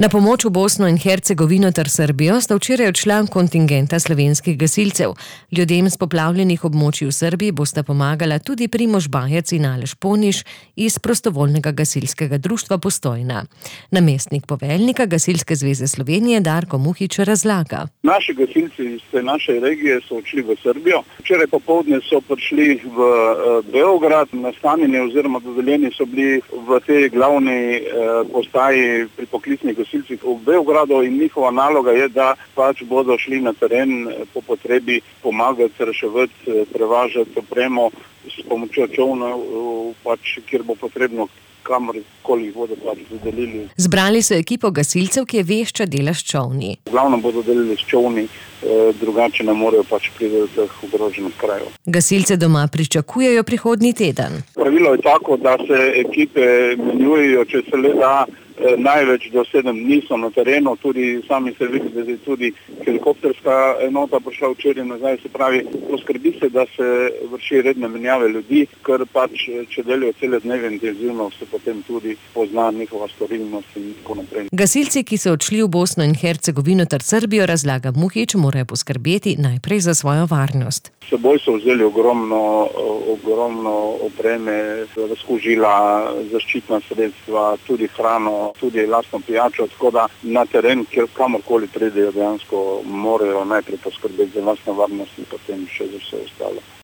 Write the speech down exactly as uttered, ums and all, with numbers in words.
Na pomoč v Bosno in Hercegovino ter Srbijo sta včeraj odšla kontingenta slovenskih gasilcev. Ljudem s poplavljenih območij v Srbiji bosta pomagala tudi Primož Bajec in Aleš Poniš iz Prostovoljnega gasilskega društva Postojna. Namestnik poveljnika Gasilske zveze Slovenije Darko Muhič razlaga. Naši gasilci iz te naše regije so odšli v Srbijo. Včeraj popoldne so prišli v Beograd, nastanjeni oziroma dodeljeni so bili v tej glavni postaji pri poklicnih gasilcih v Beogradu in njihova naloga je, da pač bodo šli na teren po potrebi pomagati, reševati, prevažati opremo s pomočjo čovnov, pač, kjer bo potrebno, kamorkoli jih bodo pač zadelili. Zbrali so ekipo gasilcev, ki je vešča dela s čovni. Glavno bodo delili s čovni, drugače ne morejo pač priti do teh ogroženih krajev. Gasilce doma pričakujejo prihodnji teden. Pravilo je tako, da se ekipe menjujejo, če se le da. Največ do sedem dni so na terenu, tudi sami se vidi, da je tudi helikopterska enota prišla včeraj nazaj, se pravi, poskrbi se, da se vrši redne menjave ljudi, ker pač, če delijo cele dneve intenzivno, se potem tudi pozna njihova storilnost in tako naprej. Gasilci, ki so odšli v Bosno in Hercegovino ter Srbijo, razlaga Muhič, morajo poskrbeti najprej za svojo varnost. S seboj so vzeli ogromno, ogromno opreme, razkužila, zaščitna sredstva, tudi hrano, tudi lastno pijačo, tako da na teren, kjer kamorkoli pridejo, dejansko morajo najprej poskrbeti za lastno varnost in potem še za vse ostalo.